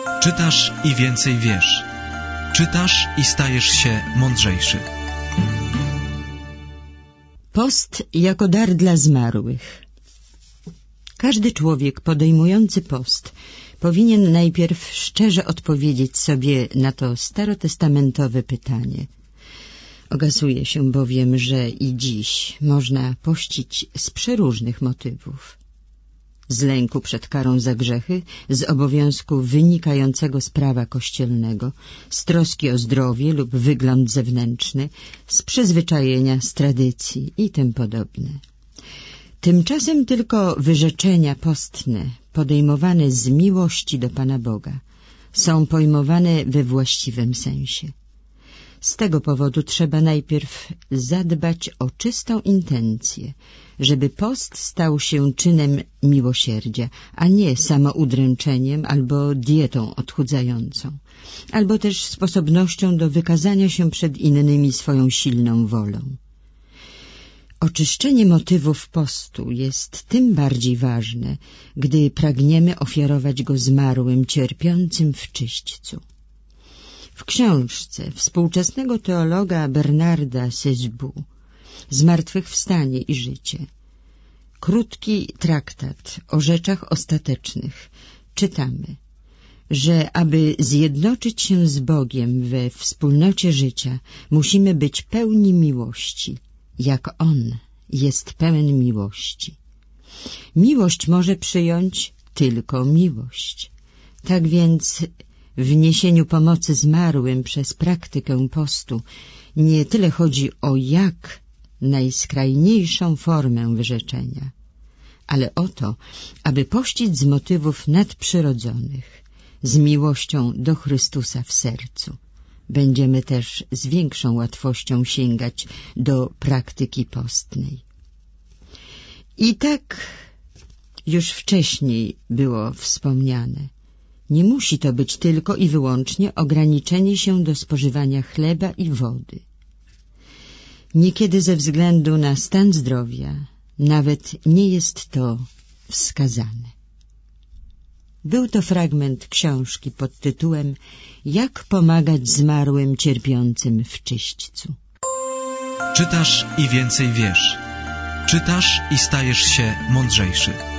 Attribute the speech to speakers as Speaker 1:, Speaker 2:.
Speaker 1: Czytasz i więcej wiesz. Czytasz i stajesz się mądrzejszy.
Speaker 2: Post jako dar dla zmarłych. Każdy człowiek podejmujący post powinien najpierw szczerze odpowiedzieć sobie na to starotestamentowe pytanie. Okazuje się bowiem, że i dziś można pościć z przeróżnych motywów. Z lęku przed karą za grzechy, z obowiązku wynikającego z prawa kościelnego, z troski o zdrowie lub wygląd zewnętrzny, z przyzwyczajenia, z tradycji i tym podobne. Tymczasem tylko wyrzeczenia postne, podejmowane z miłości do Pana Boga, są pojmowane we właściwym sensie. Z tego powodu trzeba najpierw zadbać o czystą intencję, żeby post stał się czynem miłosierdzia, a nie samoudręczeniem albo dietą odchudzającą, albo też sposobnością do wykazania się przed innymi swoją silną wolą. Oczyszczenie motywów postu jest tym bardziej ważne, gdy pragniemy ofiarować go zmarłym, cierpiącym w czyśćcu. W książce współczesnego teologa Bernarda Sesbu Zmartwychwstanie i życie, krótki traktat o rzeczach ostatecznych, czytamy, że aby zjednoczyć się z Bogiem we wspólnocie życia, musimy być pełni miłości, jak On jest pełen miłości. Miłość może przyjąć tylko miłość. Tak więc w niesieniu pomocy zmarłym przez praktykę postu nie tyle chodzi o jak najskrajniejszą formę wyrzeczenia, ale o to, aby pościć z motywów nadprzyrodzonych, z miłością do Chrystusa w sercu. Będziemy też z większą łatwością sięgać do praktyki postnej. I tak już wcześniej było wspomniane, nie musi to być tylko i wyłącznie ograniczenie się do spożywania chleba i wody. Niekiedy ze względu na stan zdrowia nawet nie jest to wskazane. Był to fragment książki pod tytułem Jak pomagać zmarłym cierpiącym w czyśćcu.
Speaker 1: Czytasz i więcej wiesz. Czytasz i stajesz się mądrzejszy.